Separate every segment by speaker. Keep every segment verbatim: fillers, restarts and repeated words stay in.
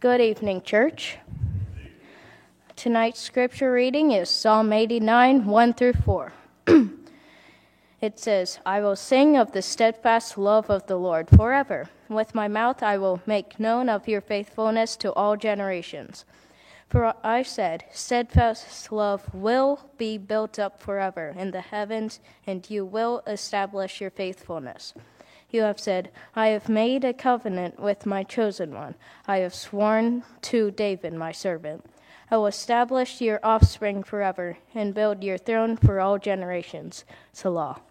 Speaker 1: Good evening, church. Tonight's scripture reading is Psalm eighty-nine, one through four. It says, I will sing of the steadfast love of the Lord forever. With my mouth I will make known of your faithfulness to all generations. For I said, steadfast love will be built up forever in the heavens, and you will establish your faithfulness. You have said, I have made a covenant with my chosen one. I have sworn to David, my servant. I will establish your offspring forever and build your throne for all generations. Selah.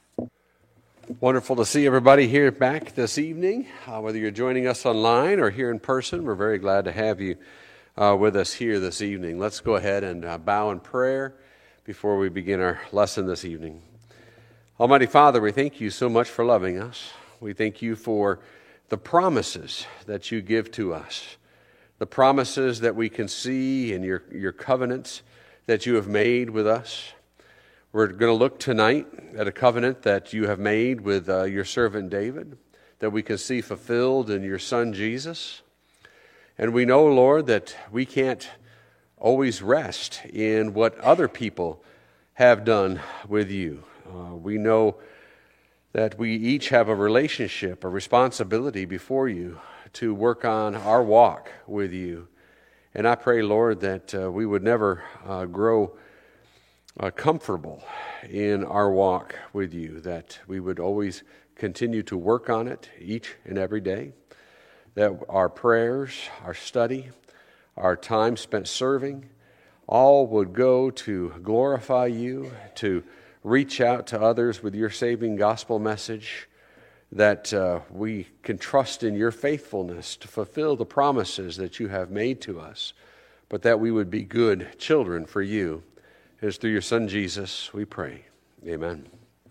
Speaker 2: Wonderful to see everybody here back this evening. Uh, whether you're joining us online or here in person, we're very glad to have you uh, with us here this evening. Let's go ahead and uh, bow in prayer before we begin our lesson this evening. Almighty Father, we thank you so much for loving us. We thank you for the promises that you give to us, the promises that we can see in your, your covenants that you have made with us. We're going to look tonight at a covenant that you have made with uh, your servant David, that we can see fulfilled in your Son Jesus. And we know, Lord, that we can't always rest in what other people have done with you. Uh, we know that we each have a relationship, a responsibility before you to work on our walk with you. And I pray, Lord, that uh, we would never uh, grow uh, comfortable in our walk with you, that we would always continue to work on it each and every day, that our prayers, our study, our time spent serving, all would go to glorify you, to reach out to others with your saving gospel message, that uh, we can trust in your faithfulness to fulfill the promises that you have made to us, but that we would be good children for you. It is through your Son Jesus we pray. Amen.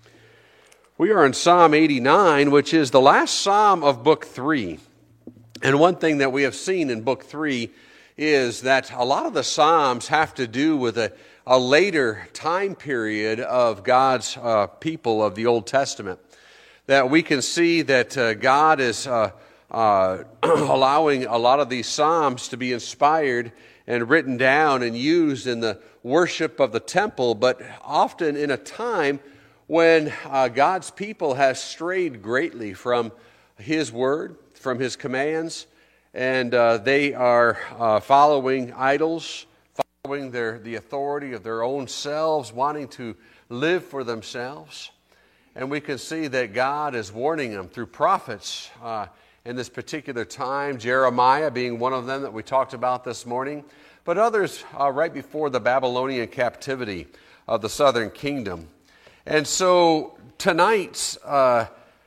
Speaker 2: We are in Psalm eighty-nine, which is the last psalm of Book three. And one thing that we have seen in Book three is that a lot of the psalms have to do with a a later time period of God's uh, people of the Old Testament, that we can see that uh, God is uh, uh, allowing a lot of these psalms to be inspired and written down and used in the worship of the temple, but often in a time when uh, God's people has strayed greatly from His word, from His commands, and uh, they are uh, following idols, following their, the authority of their own selves, wanting to live for themselves. And we can see that God is warning them through prophets uh, in this particular time, Jeremiah being one of them that we talked about this morning, but others uh, right before the Babylonian captivity of the southern kingdom. And so tonight's uh,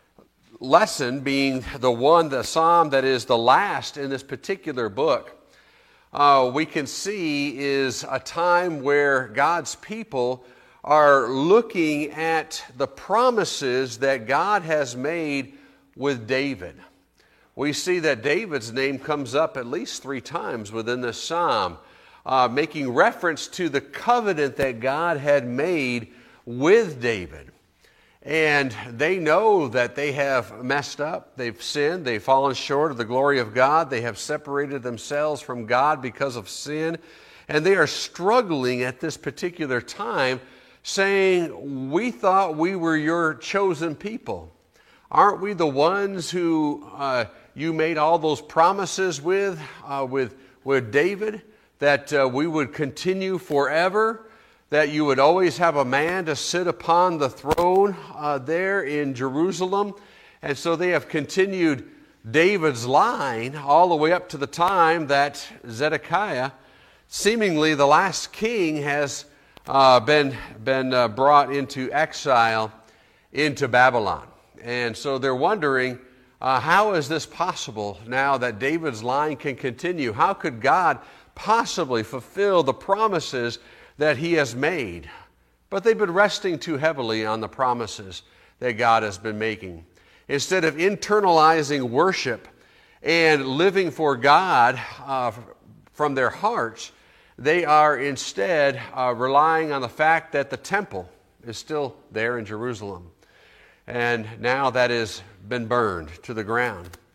Speaker 2: lesson being the one, the psalm that is the last in this particular book, Uh, we can see is a time where God's people are looking at the promises that God has made with David. We see that David's name comes up at least three times within this psalm, uh, making reference to the covenant that God had made with David. And they know that they have messed up, they've sinned, they've fallen short of the glory of God, they have separated themselves from God because of sin, and they are struggling at this particular time, saying, we thought we were your chosen people. Aren't we the ones who uh, you made all those promises with, uh, with, with David, that uh, we would continue forever? That you would always have a man to sit upon the throne uh, there in Jerusalem. And so they have continued David's line all the way up to the time that Zedekiah, seemingly the last king, has uh, been, been uh, brought into exile into Babylon. And so they're wondering, uh, how is this possible now that David's line can continue? How could God possibly fulfill the promises that He has made? But they've been resting too heavily on the promises that God has been making. Instead of internalizing worship and living for God uh, from their hearts, they are instead uh, relying on the fact that the temple is still there in Jerusalem. And now that has been burned to the ground.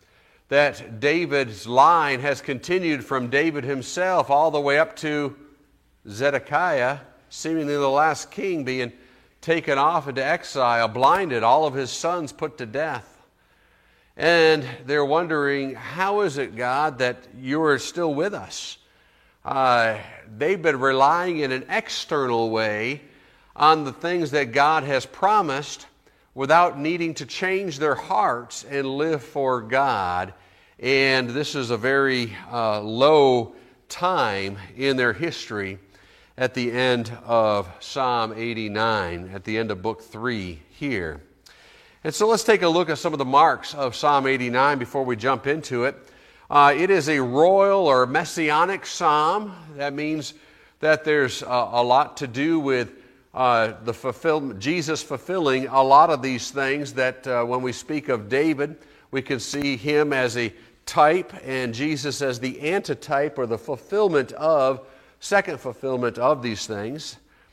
Speaker 2: that David's line has continued from David himself all the way up to Zedekiah, seemingly the last king, being taken off into exile, blinded, all of his sons put to death. And they're wondering, how is it, God, that you are still with us? Uh, they've been relying in an external way on the things that God has promised without needing to change their hearts and live for God. And this is a very uh, low time in their history at the end of Psalm eighty-nine, at the end of book three here. And so let's take a look at some of the marks of Psalm eighty-nine before we jump into it. Uh, it is a royal or messianic psalm. That means that there's uh, a lot to do with uh, the fulfillment, Jesus fulfilling a lot of these things that uh, when we speak of David, we can see him as a type and Jesus as the antitype or the fulfillment of, second fulfillment of these things.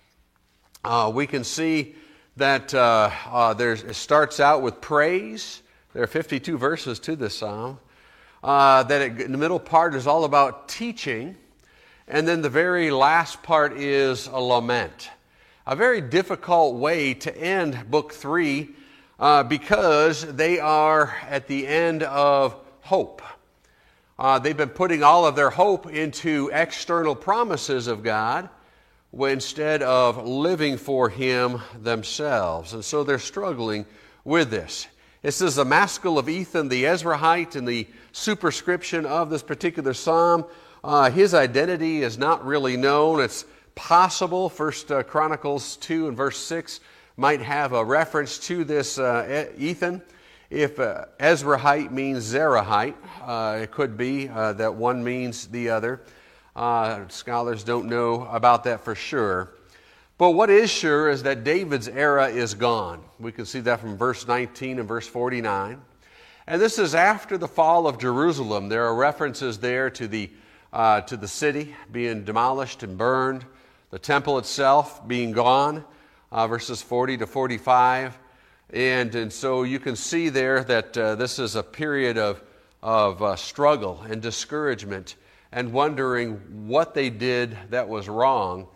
Speaker 2: Uh, we can see that uh, uh, there's, it starts out with praise. There are fifty-two verses to this psalm. Uh, that it, in the middle part is all about teaching, and then the very last part is a lament. A very difficult way to end book three uh, because they are at the end of hope. Uh, they've been putting all of their hope into external promises of God instead of living for Him themselves. And so they're struggling with this. This is the Maskil of Ethan the Ezrahite, and the superscription of this particular psalm. Uh, his identity is not really known. It's possible First uh, Chronicles two and verse six might have a reference to this uh, Ethan. If uh, Ezrahite means Zerahite, uh, it could be uh, that one means the other. Uh, scholars don't know about that for sure. But what is sure is that David's era is gone. We can see that from verse nineteen and verse forty-nine. And this is after the fall of Jerusalem. There are references there to the, uh, to the city being demolished and burned, the temple itself being gone, uh, verses forty to forty-five. And, and so you can see there that uh, this is a period of, of uh, struggle and discouragement and wondering what they did that was wrong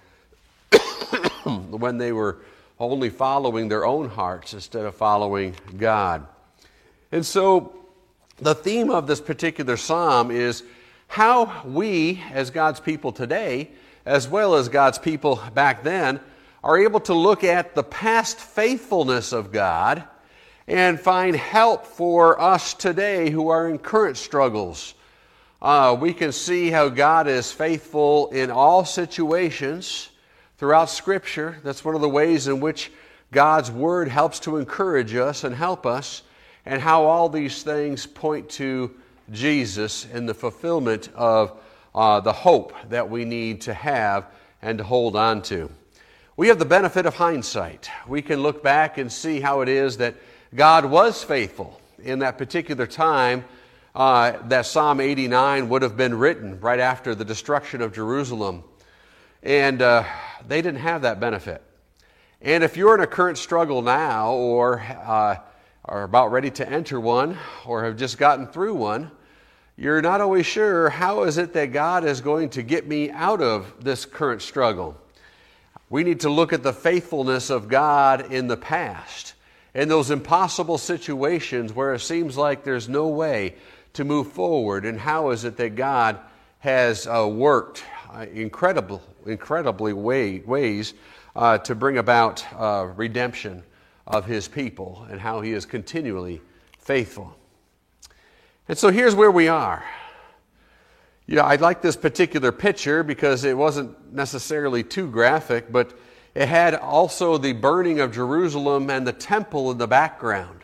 Speaker 2: when they were only following their own hearts instead of following God. And so the theme of this particular psalm is how we, as God's people today, as well as God's people back then, are able to look at the past faithfulness of God and find help for us today who are in current struggles. Uh, we can see how God is faithful in all situations throughout Scripture. That's one of the ways in which God's Word helps to encourage us and help us, and how all these things point to Jesus and the fulfillment of uh, the hope that we need to have and to hold on to. We have the benefit of hindsight. We can look back and see how it is that God was faithful in that particular time uh, that Psalm eighty-nine would have been written right after the destruction of Jerusalem. And uh, they didn't have that benefit. And if you're in a current struggle now, or uh, are about ready to enter one, or have just gotten through one, you're not always sure, how is it that God is going to get me out of this current struggle? We need to look at the faithfulness of God in the past, in those impossible situations where it seems like there's no way to move forward, and how is it that God has uh, worked uh, incredible, incredibly way, ways uh, to bring about uh, redemption of His people, and how He is continually faithful. And so here's where we are. You know, I like this particular picture because it wasn't necessarily too graphic, but it had also the burning of Jerusalem and the temple in the background.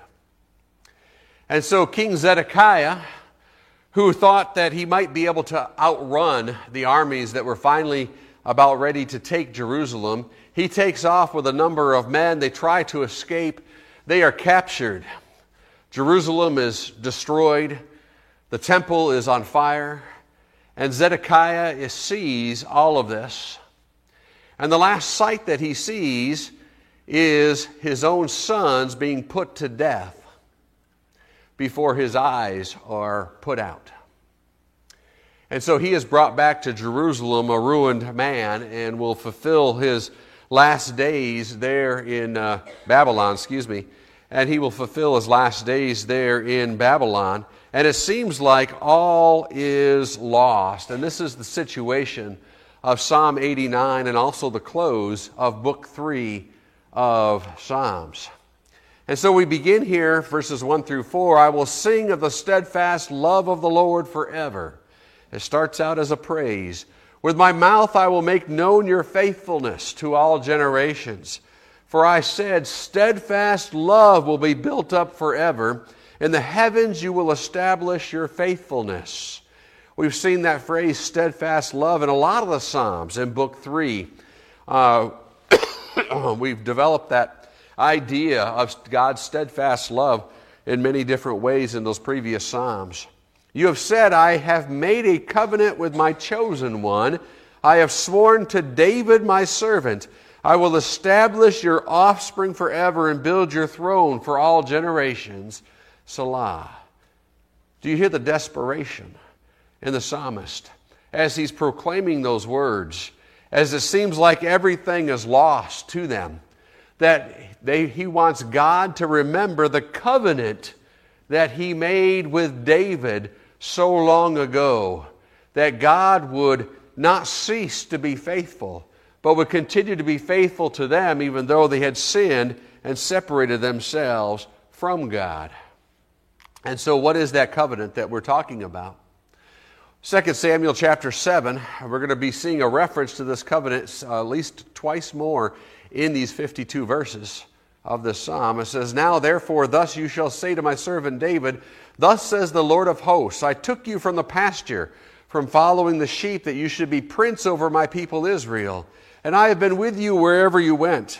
Speaker 2: And so King Zedekiah, who thought that he might be able to outrun the armies that were finally about ready to take Jerusalem, he takes off with a number of men. They try to escape. They are captured. Jerusalem is destroyed. The temple is on fire. And Zedekiah sees all of this. And the last sight that he sees is his own sons being put to death. before his eyes are put out. And so he is brought back to Jerusalem, a ruined man, and will fulfill his last days there in uh, Babylon, excuse me, and he will fulfill his last days there in Babylon. And it seems like all is lost. And this is the situation of Psalm eighty-nine and also the close of Book three of Psalms. And so we begin here, verses one through four. I will sing of the steadfast love of the Lord forever. It starts out as a praise. With my mouth I will make known your faithfulness to all generations. For I said, steadfast love will be built up forever. In the heavens you will establish your faithfulness. We've seen that phrase, steadfast love, in a lot of the Psalms in Book three. Uh, we've developed that idea of God's steadfast love in many different ways in those previous Psalms. You have said, I have made a covenant with my chosen one. I have sworn to David my servant. I will establish your offspring forever and build your throne for all generations. Selah. Do you hear the desperation in the psalmist as he's proclaiming those words, as it seems like everything is lost to them, that they, he wants God to remember the covenant that he made with David so long ago, that God would not cease to be faithful, but would continue to be faithful to them even though they had sinned and separated themselves from God. And so what is that covenant that we're talking about? Second Samuel chapter seven, we're going to be seeing a reference to this covenant uh, at least twice more in these fifty-two verses of this psalm. It says, now therefore thus you shall say to my servant David, thus says the Lord of hosts, I took you from the pasture, from following the sheep, that you should be prince over my people Israel. And I have been with you wherever you went.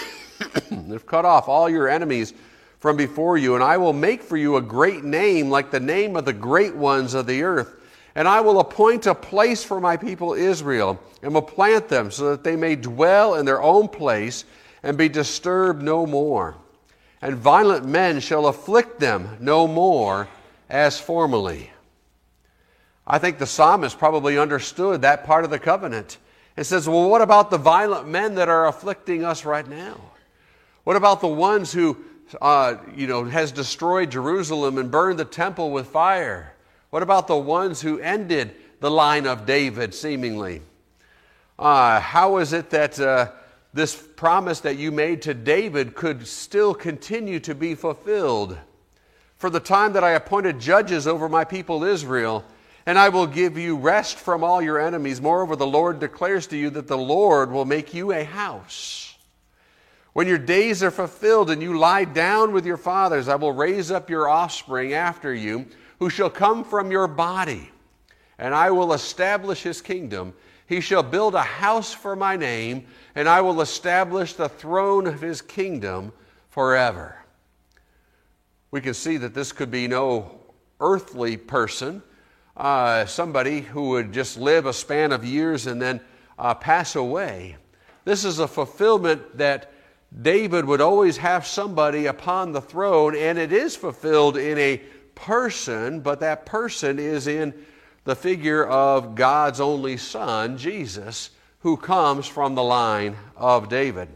Speaker 2: I've cut off all your enemies from before you, and I will make for you a great name like the name of the great ones of the earth. And I will appoint a place for my people Israel, and will plant them so that they may dwell in their own place and be disturbed no more. And violent men shall afflict them no more as formerly. I think the psalmist probably understood that part of the covenant and says, well, what about the violent men that are afflicting us right now? What about the ones who, uh, you know, has destroyed Jerusalem and burned the temple with fire? What about the ones who ended the line of David, seemingly? Uh, how is it that uh, this promise that you made to David could still continue to be fulfilled? For the time that I appointed judges over my people Israel, and I will give you rest from all your enemies. Moreover, the Lord declares to you that the Lord will make you a house. When your days are fulfilled and you lie down with your fathers, I will raise up your offspring after you, who shall come from your body, and I will establish his kingdom. He shall build a house for my name, and I will establish the throne of his kingdom forever. We can see that this could be no earthly person, uh, somebody who would just live a span of years and then uh, pass away. This is a fulfillment that David would always have somebody upon the throne, and it is fulfilled in a person, but that person is in the figure of God's only Son, Jesus, who comes from the line of David.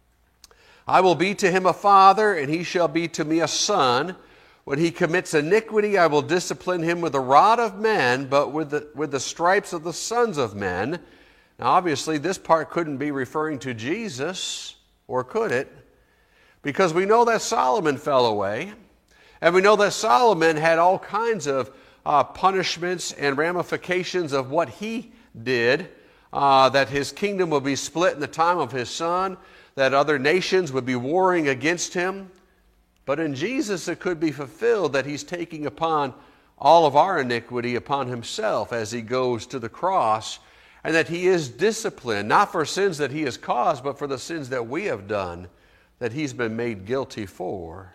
Speaker 2: I will be to him a father, and he shall be to me a son. When he commits iniquity, I will discipline him with the rod of men, but with the, with the stripes of the sons of men. Now, obviously, this part couldn't be referring to Jesus, or could it? Because we know that Solomon fell away. And we know that Solomon had all kinds of uh, punishments and ramifications of what he did, uh, that his kingdom would be split in the time of his son, that other nations would be warring against him. But in Jesus it could be fulfilled that he's taking upon all of our iniquity upon himself as he goes to the cross, and that he is disciplined, not for sins that he has caused, but for the sins that we have done, that he's been made guilty for.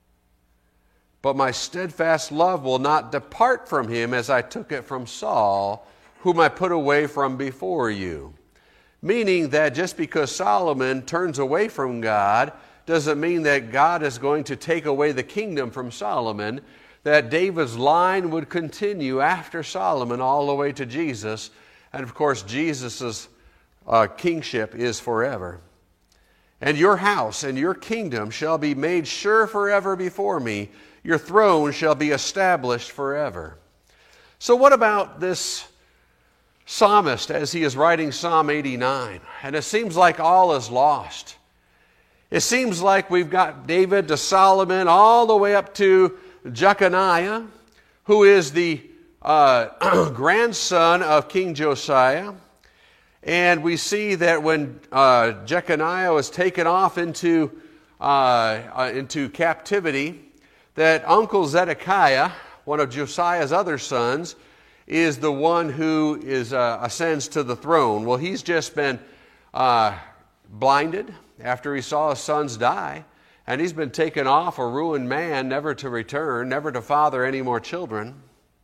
Speaker 2: But my steadfast love will not depart from him as I took it from Saul, whom I put away from before you. Meaning that just because Solomon turns away from God, doesn't mean that God is going to take away the kingdom from Solomon, that David's line would continue after Solomon all the way to Jesus. And of course, Jesus' uh, kingship is forever. And your house and your kingdom shall be made sure forever before me. Your throne shall be established forever. So what about this psalmist as he is writing Psalm eighty-nine? And it seems like all is lost. It seems like we've got David to Solomon all the way up to Jeconiah, who is the uh, grandson of King Josiah. And we see that when uh, Jeconiah was taken off into, uh, uh, into captivity, that Uncle Zedekiah, one of Josiah's other sons, is the one who is uh, ascends to the throne. Well, he's just been uh, blinded after he saw his sons die, and he's been taken off a ruined man, never to return, never to father any more children.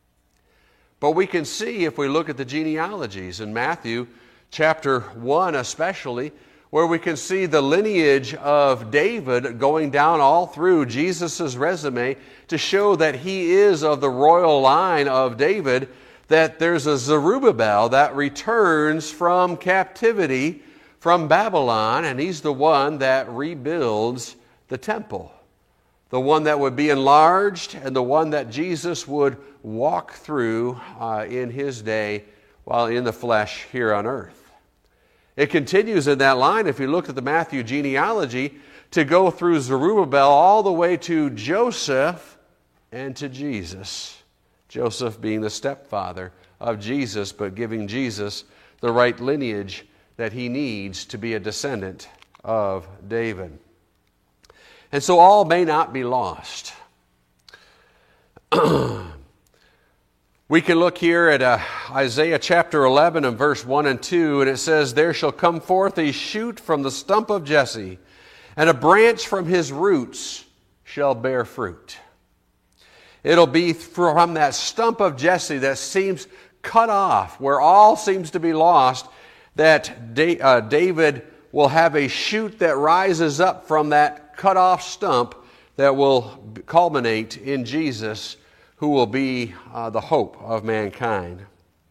Speaker 2: But we can see, if we look at the genealogies in Matthew chapter one especially, where we can see the lineage of David going down all through Jesus' resume to show that he is of the royal line of David, that there's a Zerubbabel that returns from captivity from Babylon, and he's the one that rebuilds the temple, the one that would be enlarged, and the one that Jesus would walk through uh, in his day while in the flesh here on earth. It continues in that line, if you look at the Matthew genealogy, to go through Zerubbabel all the way to Joseph and to Jesus. Joseph being the stepfather of Jesus, but giving Jesus the right lineage that he needs to be a descendant of David. And so all may not be lost. We can look here at uh, Isaiah chapter eleven and verse one and two, and it says, "There shall come forth a shoot from the stump of Jesse, and a branch from his roots shall bear fruit." It'll be from that stump of Jesse that seems cut off, where all seems to be lost, that da- uh, David will have a shoot that rises up from that cut off stump that will culminate in Jesus, who will be uh, the hope of mankind.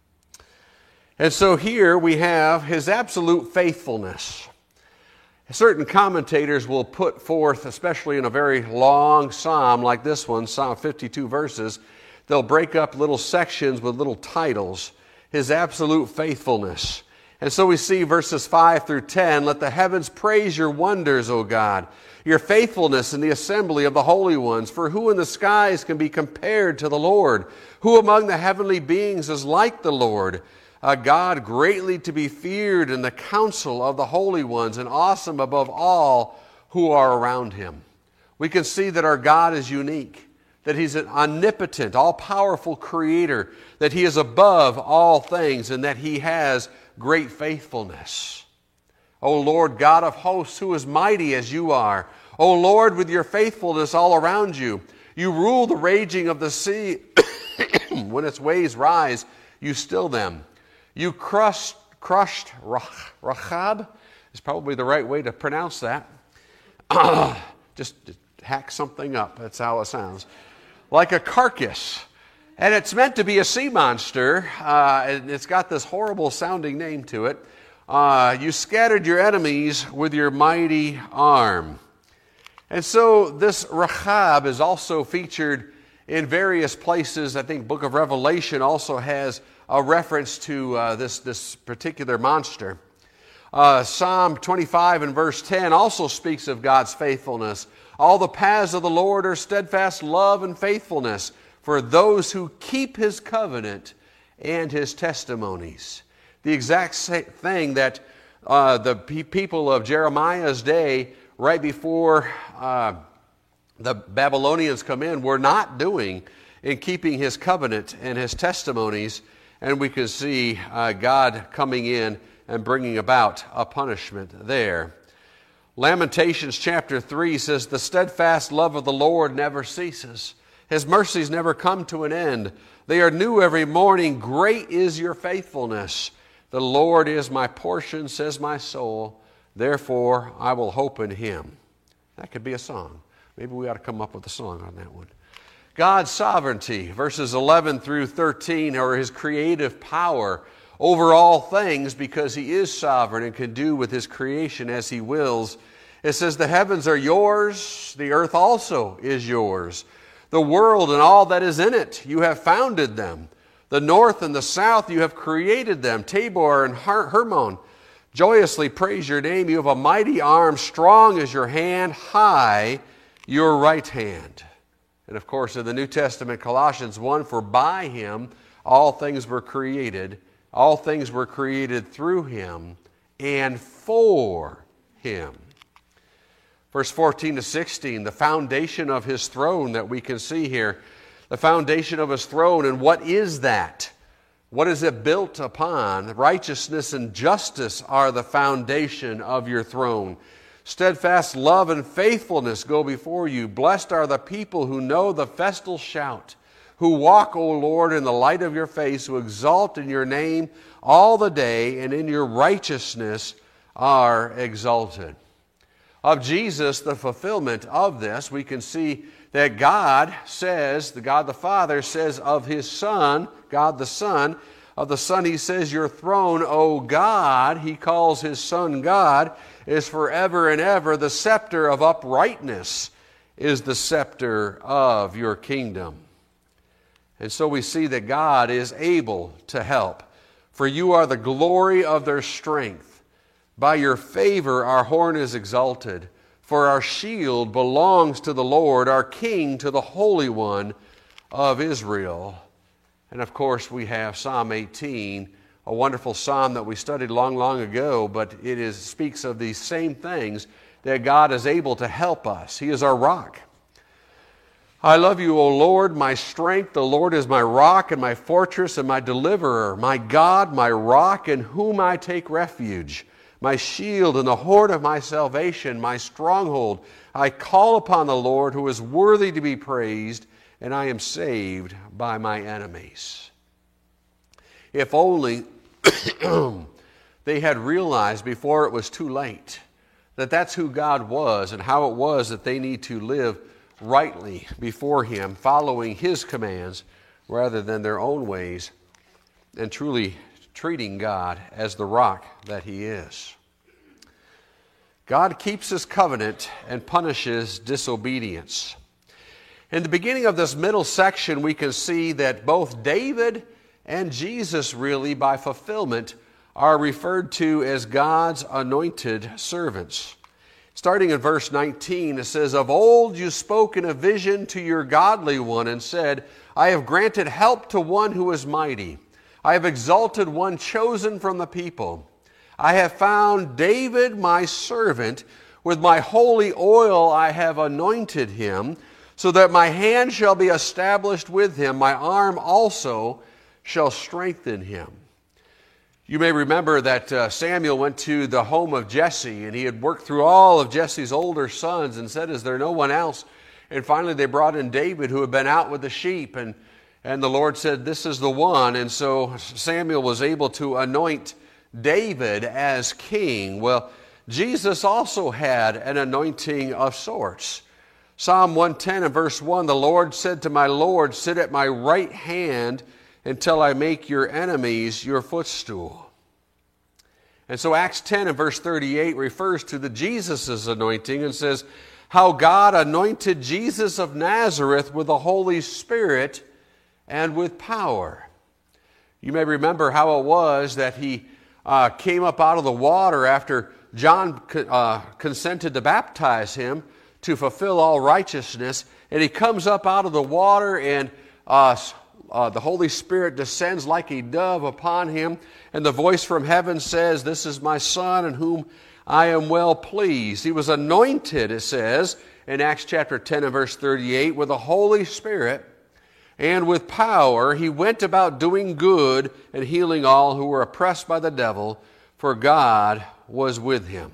Speaker 2: And so here we have his absolute faithfulness. Certain commentators will put forth, especially in a very long psalm like this one, Psalm fifty-two verses, they'll break up little sections with little titles. His absolute faithfulness. And so we see verses five through ten, "Let the heavens praise your wonders, O God, your faithfulness in the assembly of the holy ones. For who in the skies can be compared to the Lord? Who among the heavenly beings is like the Lord? A God greatly to be feared in the council of the holy ones, and awesome above all who are around him." We can see that our God is unique, that he's an omnipotent, all-powerful creator, that he is above all things, and that he has great faithfulness. O Lord God of hosts, who is mighty as you are. O Lord, with your faithfulness all around you. You rule the raging of the sea. When its waves rise, you still them. You crushed, crushed Rahab, is probably the right way to pronounce that. just, just hack something up, that's how it sounds. Like a carcass. And it's meant to be a sea monster, uh, and it's got this horrible sounding name to it. Uh, you scattered your enemies with your mighty arm. And so this Rahab is also featured in various places. I think Book of Revelation also has a reference to uh, this, this particular monster. Uh, Psalm twenty-five and verse ten also speaks of God's faithfulness. "All the paths of the Lord are steadfast love and faithfulness for those who keep his covenant and his testimonies." The exact same thing that uh, the pe- people of Jeremiah's day, right before uh, the Babylonians come in, were not doing in keeping his covenant and his testimonies. And we can see uh, God coming in and bringing about a punishment there. Lamentations chapter three says, "The steadfast love of the Lord never ceases. His mercies never come to an end. They are new every morning. Great is your faithfulness. The Lord is my portion, says my soul. Therefore I will hope in him." That could be a song. Maybe we ought to come up with a song on that one. God's sovereignty, verses eleven through thirteen, are His creative power over all things, because He is sovereign and can do with His creation as He wills. It says, the heavens are yours, the earth also is yours. The world and all that is in it, you have founded them. The north and the south, you have created them. Tabor and Her- Hermon, joyously praise your name. You have a mighty arm, strong as your hand, high your right hand. And of course, in the New Testament, Colossians one, for by Him all things were created. All things were created through Him and for Him. Verse fourteen to sixteen, the foundation of His throne that we can see here. The foundation of His throne, and what is that? What is it built upon? Righteousness and justice are the foundation of your throne. Steadfast love and faithfulness go before you. Blessed are the people who know the festal shout, who walk, O Lord, in the light of your face, who exalt in your name all the day, and in your righteousness are exalted. Of Jesus, the fulfillment of this, we can see that God says, the God the Father says of His Son, God the Son, of the Son He says, your throne, O God, He calls His Son God, is forever and ever. The scepter of uprightness is the scepter of your kingdom. And so we see that God is able to help. For you are the glory of their strength. By your favor our horn is exalted. For our shield belongs to the Lord, our King to the Holy One of Israel. And of course we have Psalm eighteen, a wonderful psalm that we studied long, long ago, but it is speaks of these same things, that God is able to help us. He is our rock. I love you, O Lord, my strength. The Lord is my rock and my fortress and my deliverer, my God, my rock, in whom I take refuge, my shield and the horn of my salvation, my stronghold. I call upon the Lord, who is worthy to be praised, and I am saved by my enemies. If only they had realized before it was too late that that's who God was and how it was that they need to live rightly before Him, following His commands rather than their own ways, and truly treating God as the rock that He is. God keeps His covenant and punishes disobedience. In the beginning of this middle section, we can see that both David and Jesus, really, by fulfillment, are referred to as God's anointed servants. Starting in verse nineteen, it says, of old you spoke in a vision to your godly one and said, I have granted help to one who is mighty. I have exalted one chosen from the people. I have found David my servant. With my holy oil I have anointed him, so that my hand shall be established with him. My arm also shall strengthen him. You may remember that uh, Samuel went to the home of Jesse, and he had worked through all of Jesse's older sons and said, is there no one else? And finally they brought in David, who had been out with the sheep, and, and the Lord said, this is the one. And so Samuel was able to anoint David as king. Well, Jesus also had an anointing of sorts. Psalm one ten and verse one, the Lord said to my Lord, sit at my right hand until I make your enemies your footstool. And so Acts ten and verse thirty-eight refers to the Jesus' anointing and says, how God anointed Jesus of Nazareth with the Holy Spirit and with power. You may remember how it was that he uh, came up out of the water after John uh, consented to baptize him to fulfill all righteousness. And he comes up out of the water, and uh, uh, the Holy Spirit descends like a dove upon him. And the voice from heaven says, this is my Son in whom I am well pleased. He was anointed, it says, in Acts chapter ten and verse thirty-eight, with the Holy Spirit and with power. He went about doing good and healing all who were oppressed by the devil, for God was with him.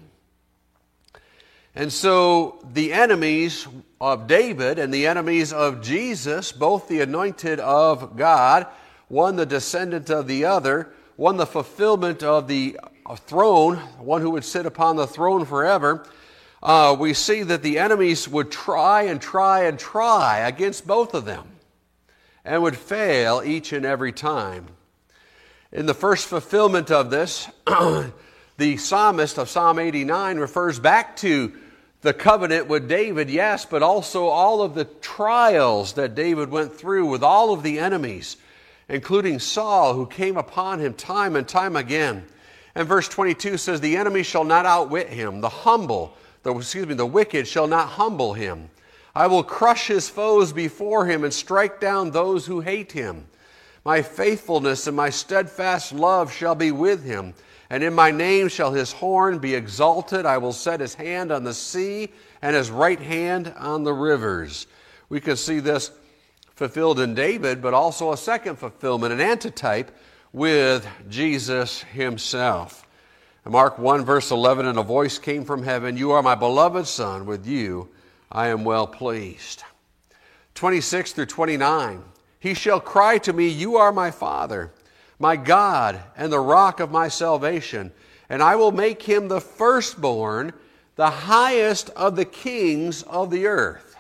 Speaker 2: And so the enemies of David and the enemies of Jesus, both the anointed of God, one the descendant of the other, one the fulfillment of the throne, one who would sit upon the throne forever, uh, we see that the enemies would try and try and try against both of them and would fail each and every time. In the first fulfillment of this, the psalmist of Psalm eighty-nine refers back to the covenant with David, yes, but also all of the trials that David went through with all of the enemies, including Saul, who came upon him time and time again. And verse twenty-two says, the enemy shall not outwit him, the humble, the, excuse me, the wicked shall not humble him. I will crush his foes before him and strike down those who hate him. My faithfulness and my steadfast love shall be with him, and in my name shall his horn be exalted. I will set his hand on the sea and his right hand on the rivers. We can see this fulfilled in David, but also a second fulfillment, an antitype with Jesus himself. In Mark one, verse eleven, and a voice came from heaven, you are my beloved Son, with you I am well pleased. twenty-six through twenty-nine, he shall cry to me, you are my Father, my God, and the rock of my salvation, and I will make him the firstborn, the highest of the kings of the earth.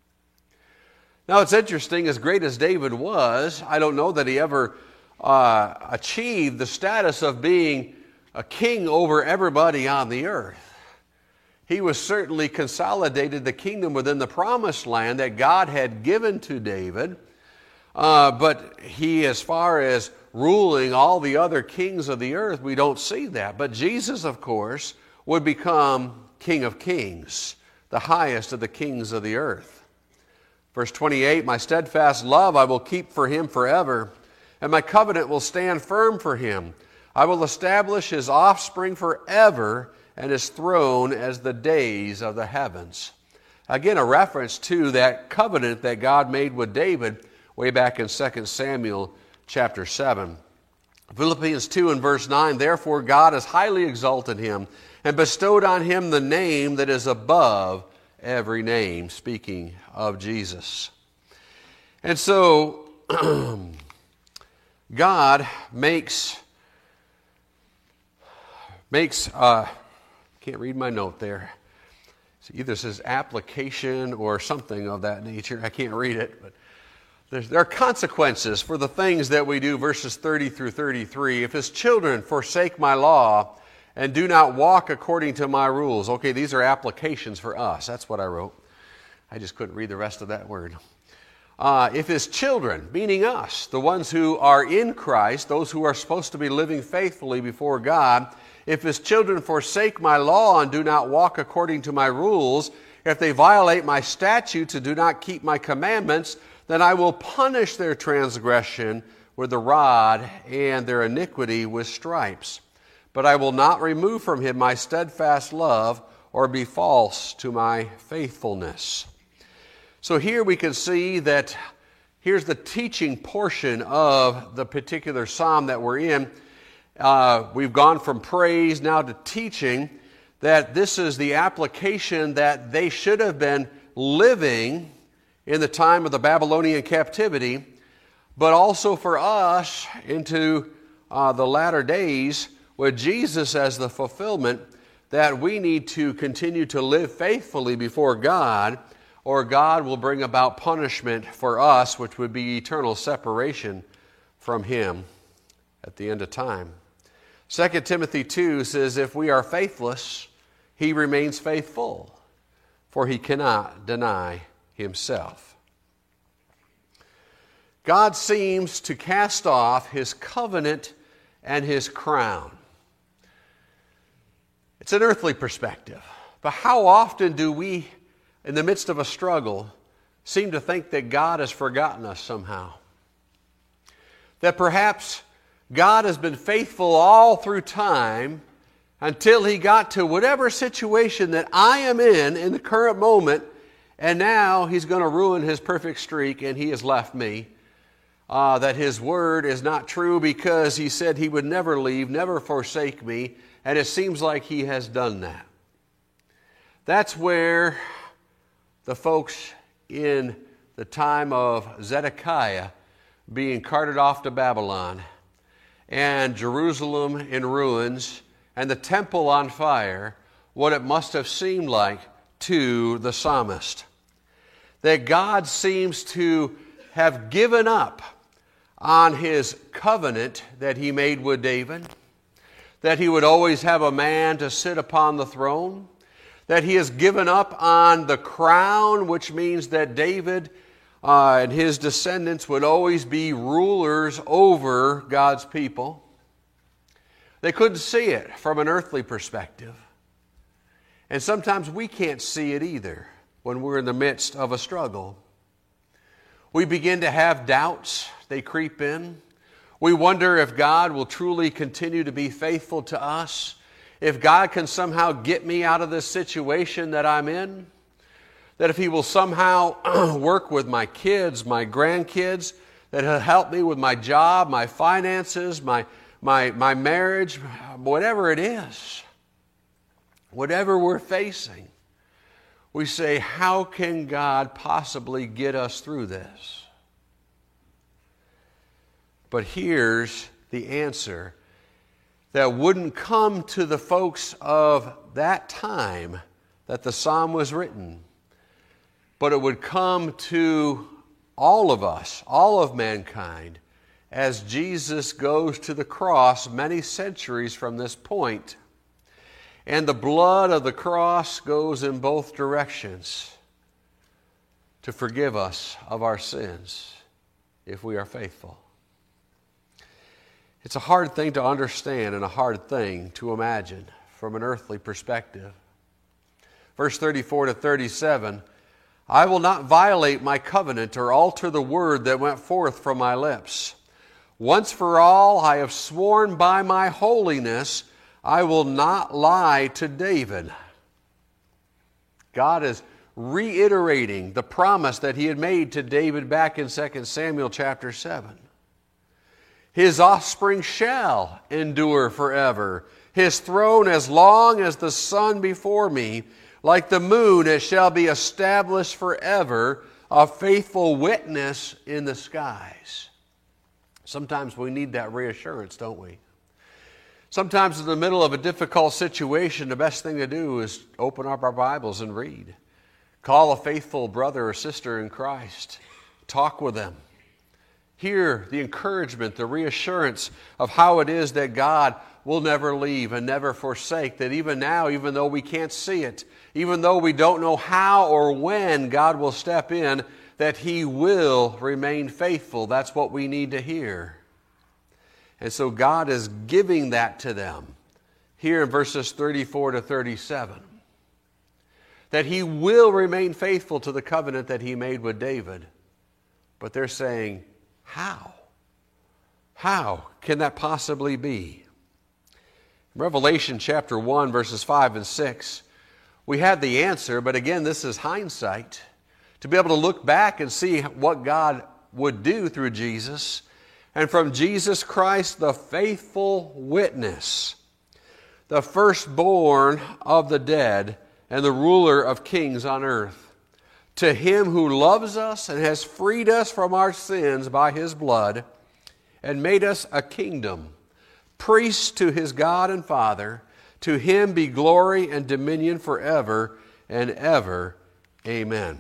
Speaker 2: Now it's interesting, as great as David was, I don't know that he ever uh, achieved the status of being a king over everybody on the earth. He was certainly consolidated the kingdom within the promised land that God had given to David, uh, but he, as far as ruling all the other kings of the earth, we don't see that. But Jesus, of course, would become King of Kings, the highest of the kings of the earth. Verse twenty-eight, my steadfast love I will keep for him forever, and my covenant will stand firm for him. I will establish his offspring forever, and his throne as the days of the heavens. Again, a reference to that covenant that God made with David way back in Second Samuel chapter seven. Philippians two and verse nine, therefore God has highly exalted him and bestowed on him the name that is above every name, speaking of Jesus. And so God makes makes uh, can't read my note there. It either says application or something of that nature. I can't read it, but there's, there are consequences for the things that we do, verses thirty through thirty-three. If his children forsake my law and do not walk according to my rules. Okay, these are applications for us. That's what I wrote. I just couldn't read the rest of that word. Uh, if his children, meaning us, the ones who are in Christ, those who are supposed to be living faithfully before God, if his children forsake my law and do not walk according to my rules, if they violate my statutes and do not keep my commandments, then I will punish their transgression with the rod and their iniquity with stripes. But I will not remove from him my steadfast love or be false to my faithfulness. So here we can see that here's the teaching portion of the particular psalm that we're in. Uh, we've gone from praise now to teaching, that this is the application that they should have been living in the time of the Babylonian captivity, but also for us into uh, the latter days with Jesus as the fulfillment, that we need to continue to live faithfully before God, or God will bring about punishment for us, which would be eternal separation from him at the end of time. Second Timothy two says, if we are faithless, he remains faithful, for he cannot deny himself. God seems to cast off his covenant and his crown. It's an earthly perspective, but how often do we, in the midst of a struggle, seem to think that God has forgotten us somehow? That perhaps God has been faithful all through time until he got to whatever situation that I am in in the current moment, and now he's going to ruin his perfect streak and he has left me. Uh, that his word is not true because he said he would never leave, never forsake me, and it seems like he has done that. That's where the folks in the time of Zedekiah being carted off to Babylon, and Jerusalem in ruins, and the temple on fire, what it must have seemed like to the psalmist. That God seems to have given up on his covenant that he made with David, that he would always have a man to sit upon the throne, that he has given up on the crown, which means that David uh, and his descendants would always be rulers over God's people. They couldn't see it from an earthly perspective. And sometimes we can't see it either when we're in the midst of a struggle. We begin to have doubts. They creep in. We wonder if God will truly continue to be faithful to us, if God can somehow get me out of this situation that I'm in, that if He will somehow work with my kids, my grandkids, that He'll help me with my job, my finances, my, my, my marriage, whatever it is, whatever we're facing. We say, how can God possibly get us through this? But here's the answer that wouldn't come to the folks of that time that the psalm was written, but it would come to all of us, all of mankind, as Jesus goes to the cross many centuries from this point. And the blood of the cross goes in both directions to forgive us of our sins if we are faithful. It's a hard thing to understand and a hard thing to imagine from an earthly perspective. Verse thirty-four to thirty-seven, I will not violate my covenant or alter the word that went forth from my lips. Once for all I have sworn by my holiness, I will not lie to David. God is reiterating the promise that He had made to David back in Second Samuel chapter seven. His offspring shall endure forever. His throne as long as the sun before me. Like the moon, it shall be established forever, a faithful witness in the skies. Sometimes we need that reassurance, don't we? Sometimes in the middle of a difficult situation, the best thing to do is open up our Bibles and read. Call a faithful brother or sister in Christ. Talk with them. Hear the encouragement, the reassurance of how it is that God will never leave and never forsake. That even now, even though we can't see it, even though we don't know how or when God will step in, that He will remain faithful. That's what we need to hear. And so God is giving that to them here in verses thirty-four to thirty-seven. That He will remain faithful to the covenant that He made with David. But they're saying, how? How can that possibly be? In Revelation chapter one, verses five and six, we had the answer, but again, this is hindsight. To be able to look back and see what God would do through Jesus. And from Jesus Christ, the faithful witness, the firstborn of the dead, and the ruler of kings on earth. To Him who loves us and has freed us from our sins by His blood, and made us a kingdom, priests to His God and Father, to Him be glory and dominion forever and ever. Amen.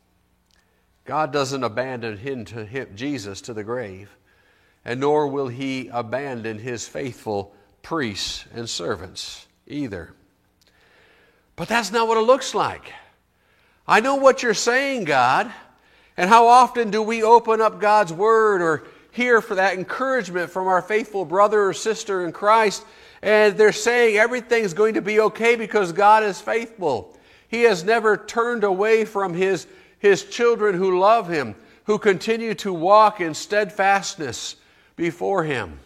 Speaker 2: God doesn't abandon him to him, Jesus to the grave, and nor will He abandon His faithful priests and servants either. But that's not what it looks like. I know what you're saying, God. And how often do we open up God's Word or hear for that encouragement from our faithful brother or sister in Christ, and they're saying everything's going to be okay because God is faithful. He has never turned away from His, His children who love Him, who continue to walk in steadfastness before Him.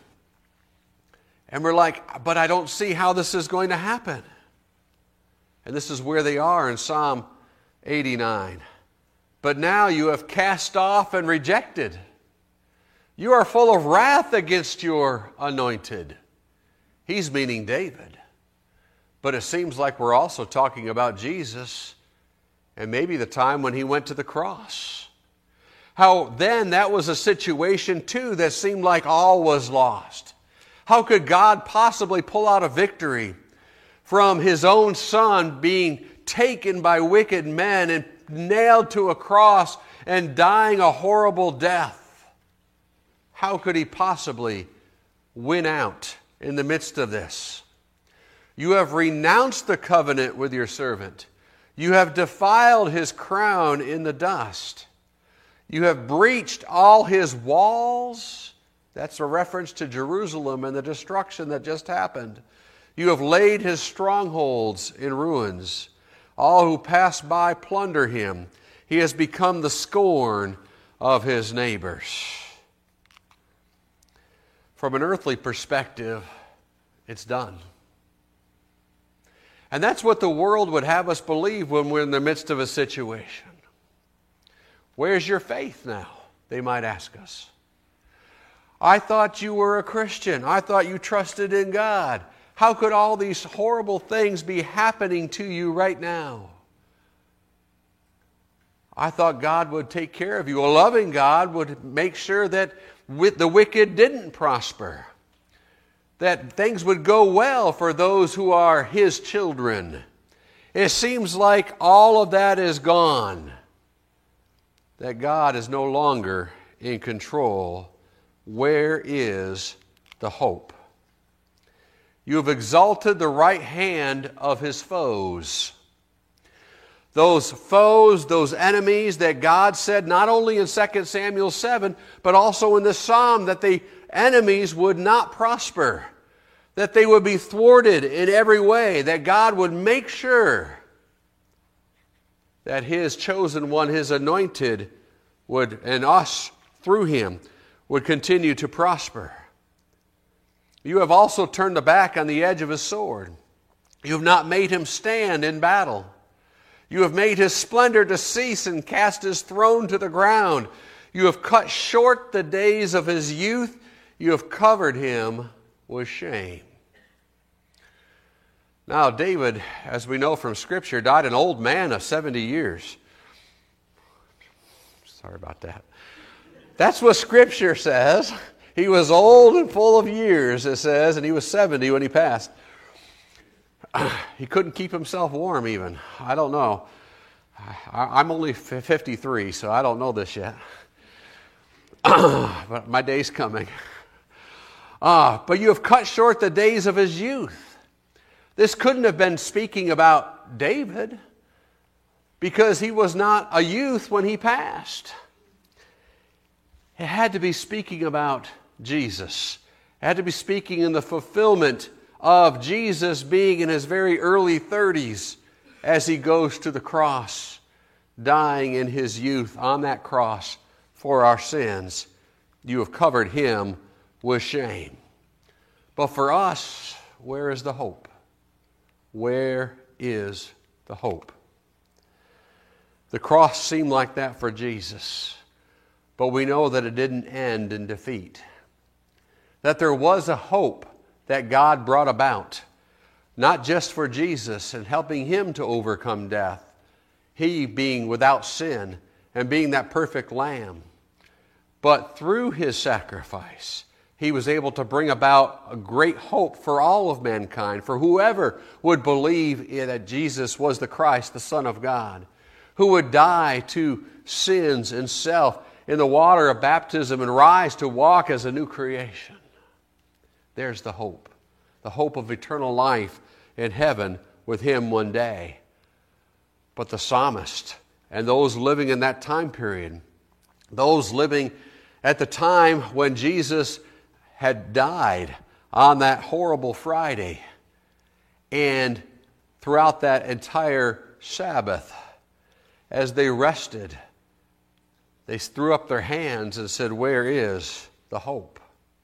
Speaker 2: And we're like, but I don't see how this is going to happen. And this is where they are in Psalm eighty-nine. But now you have cast off and rejected. You are full of wrath against your anointed. He's meaning David. But it seems like we're also talking about Jesus and maybe the time when He went to the cross. How then that was a situation too that seemed like all was lost. How could God possibly pull out a victory from His own Son being taken by wicked men and nailed to a cross and dying a horrible death. How could he possibly win out in the midst of this? You have renounced the covenant with your servant. You have defiled his crown in the dust. You have breached all his walls. That's a reference to Jerusalem and the destruction that just happened. You have laid his strongholds in ruins. All who pass by plunder him. He has become the scorn of his neighbors. From an earthly perspective, it's done. And that's what the world would have us believe when we're in the midst of a situation. Where's your faith now? They might ask us. I thought you were a Christian. I thought you trusted in God. How could all these horrible things be happening to you right now? I thought God would take care of you. A loving God would make sure that the wicked didn't prosper, that things would go well for those who are his children. It seems like all of that is gone, that God is no longer in control. Where is the hope? You have exalted the right hand of his foes. Those foes, those enemies that God said not only in Second Samuel seven, but also in this psalm that the enemies would not prosper, that they would be thwarted in every way, that God would make sure that his chosen one, his anointed, would, and us through him, would continue to prosper. You have also turned the back on the edge of his sword. You have not made him stand in battle. You have made his splendor to cease and cast his throne to the ground. You have cut short the days of his youth. You have covered him with shame. Now, David, as we know from Scripture, died an old man of seventy years. Sorry about that. That's what Scripture says. He was old and full of years, it says, and he was seventy when he passed. He couldn't keep himself warm even. I don't know. I'm only fifty-three, so I don't know this yet. But my day's coming. Ah, but you have cut short the days of his youth. This couldn't have been speaking about David, because he was not a youth when he passed. It had to be speaking about Jesus. It had to be speaking in the fulfillment of Jesus being in his very early thirties as he goes to the cross, dying in his youth on that cross for our sins. You have covered him with shame. But for us, where is the hope? Where is the hope? The cross seemed like that for Jesus, but we know that it didn't end in defeat. That there was a hope that God brought about, not just for Jesus and helping him to overcome death, he being without sin and being that perfect lamb, but through his sacrifice, he was able to bring about a great hope for all of mankind, for whoever would believe that Jesus was the Christ, the Son of God, who would die to sins and self in the water of baptism and rise to walk as a new creation. There's the hope, the hope of eternal life in heaven with him one day. But the psalmist and those living in that time period, those living at the time when Jesus had died on that horrible Friday, and throughout that entire Sabbath, as they rested, they threw up their hands and said, "Where is the hope?"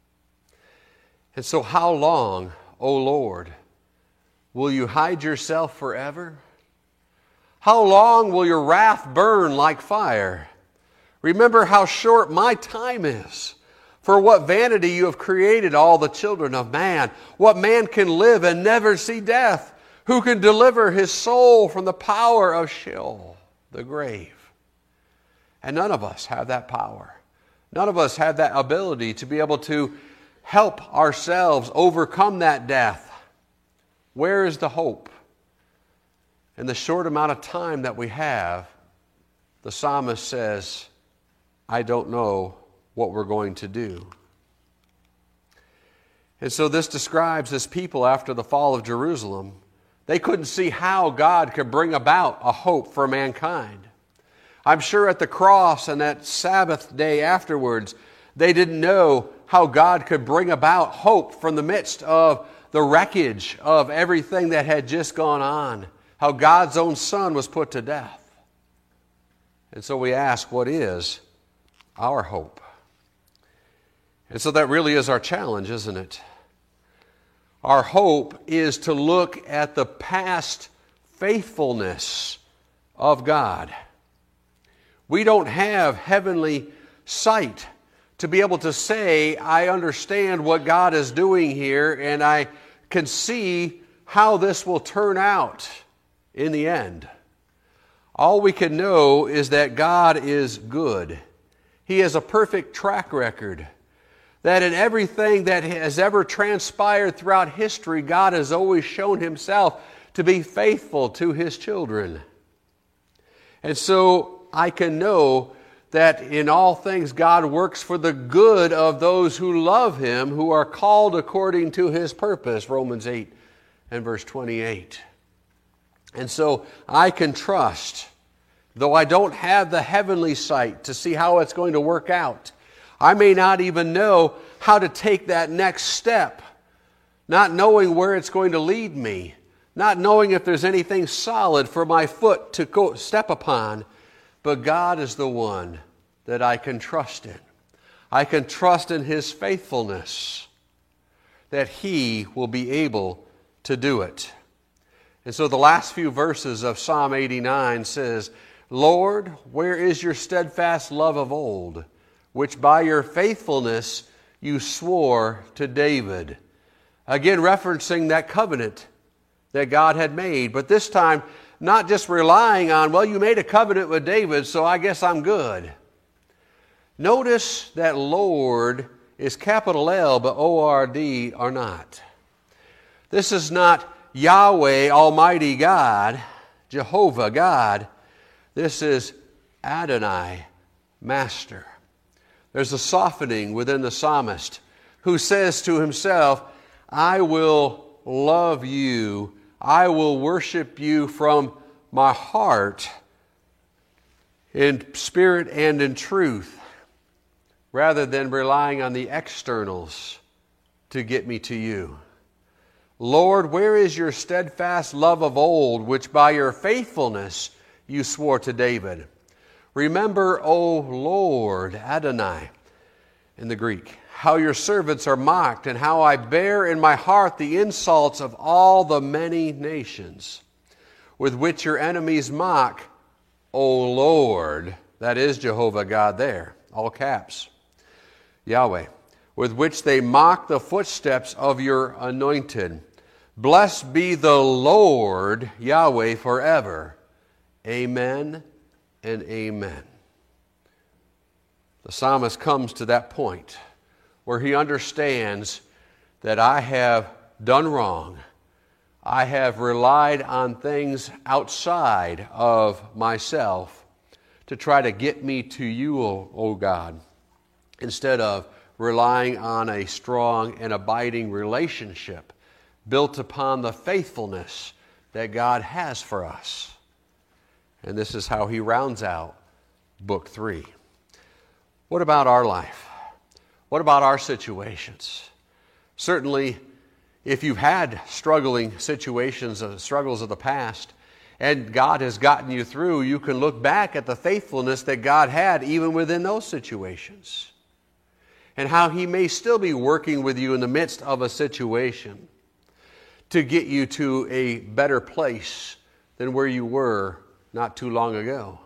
Speaker 2: And so how long, O Lord, will you hide yourself forever? How long will your wrath burn like fire? Remember how short my time is. For what vanity you have created all the children of man. What man can live and never see death? Who can deliver his soul from the power of Sheol, the grave? And none of us have that power. None of us have that ability to be able to help ourselves overcome that death. Where is the hope? In the short amount of time that we have, the psalmist says, I don't know what we're going to do. And so this describes this people after the fall of Jerusalem. They couldn't see how God could bring about a hope for mankind. I'm sure at the cross and that Sabbath day afterwards, they didn't know how God could bring about hope from the midst of the wreckage of everything that had just gone on, how God's own Son was put to death. And so we ask, what is our hope? And so that really is our challenge, isn't it? Our hope is to look at the past faithfulness of God. We don't have heavenly sight to be able to say, I understand what God is doing here, and I can see how this will turn out in the end. All we can know is that God is good. He has a perfect track record. That in everything that has ever transpired throughout history, God has always shown Himself to be faithful to His children. And so I can know that in all things God works for the good of those who love Him, who are called according to His purpose, Romans eight and verse twenty-eight. And so I can trust, though I don't have the heavenly sight to see how it's going to work out. I may not even know how to take that next step, not knowing where it's going to lead me, not knowing if there's anything solid for my foot to go step upon. But God is the one that I can trust in. I can trust in His faithfulness, that He will be able to do it. And so the last few verses of Psalm eighty-nine says, Lord, where is your steadfast love of old, which by your faithfulness you swore to David? Again, referencing that covenant that God had made, but this time not just relying on, well, you made a covenant with David, so I guess I'm good. Notice that Lord is capital L, but O R D are not. This is not Yahweh, Almighty God, Jehovah God. This is Adonai, Master. There's a softening within the psalmist who says to himself, I will love you. I will worship you from my heart in spirit and in truth, rather than relying on the externals to get me to you. Lord, where is your steadfast love of old, which by your faithfulness you swore to David? Remember, O Lord, Adonai, in the Greek, how your servants are mocked, and how I bear in my heart the insults of all the many nations, with which your enemies mock, O Lord, that is Jehovah God there, all caps, Yahweh, with which they mock the footsteps of your anointed. Blessed be the Lord, Yahweh, forever. Amen and amen. The psalmist comes to that point where he understands that I have done wrong. I have relied on things outside of myself to try to get me to you, O, o God, instead of relying on a strong and abiding relationship built upon the faithfulness that God has for us. And this is how he rounds out book three. What about our life? What about our situations? Certainly, if you've had struggling situations, uh, struggles of the past, and God has gotten you through, you can look back at the faithfulness that God had even within those situations, and how he may still be working with you in the midst of a situation to get you to a better place than where you were not too long ago.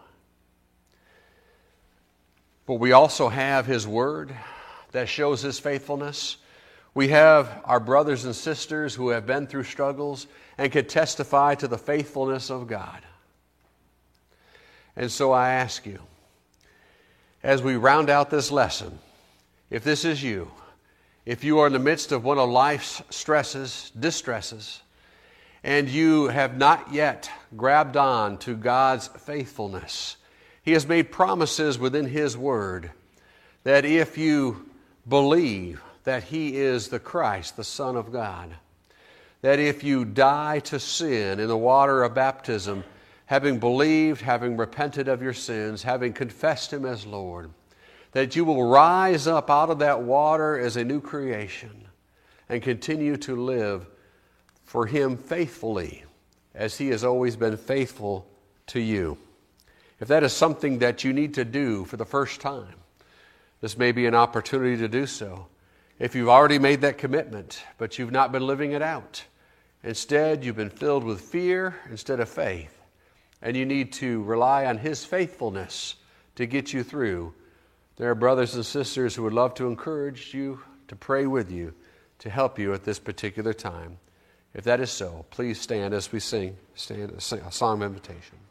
Speaker 2: But we also have his word that shows his faithfulness. We have our brothers and sisters who have been through struggles and could testify to the faithfulness of God. And so I ask you, as we round out this lesson, if this is you, if you are in the midst of one of life's stresses, distresses, and you have not yet grabbed on to God's faithfulness, He has made promises within His Word that if you believe that He is the Christ, the Son of God, that if you die to sin in the water of baptism, having believed, having repented of your sins, having confessed Him as Lord, that you will rise up out of that water as a new creation and continue to live for Him faithfully, as He has always been faithful to you. If that is something that you need to do for the first time, this may be an opportunity to do so. If you've already made that commitment, but you've not been living it out, instead you've been filled with fear instead of faith, and you need to rely on His faithfulness to get you through, there are brothers and sisters who would love to encourage you, to pray with you, to help you at this particular time. If that is so, please stand as we sing, stand, sing a song of invitation.